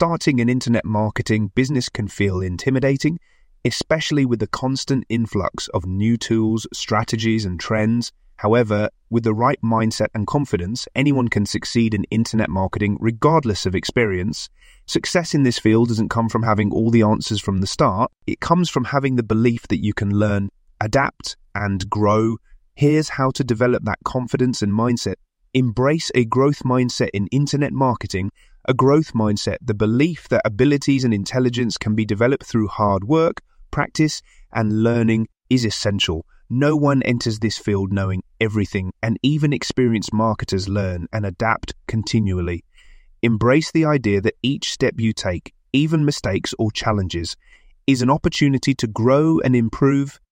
Starting in internet marketing business can feel intimidating, especially with the constant influx of new tools, strategies, and trends. However, with the right mindset and confidence, anyone can succeed in internet marketing regardless of experience. Success in this field doesn't come from having all the answers from the start. It comes from having the belief that you can learn, adapt, and grow. Here's how to develop that confidence and mindset. Embrace a growth mindset in internet marketing. A growth mindset, the belief that abilities and intelligence can be developed through hard work, practice, and learning, is essential. No one enters this field knowing everything, and even experienced marketers learn and adapt continually. Embrace the idea that each step you take, even mistakes or challenges, is an opportunity to grow and improve.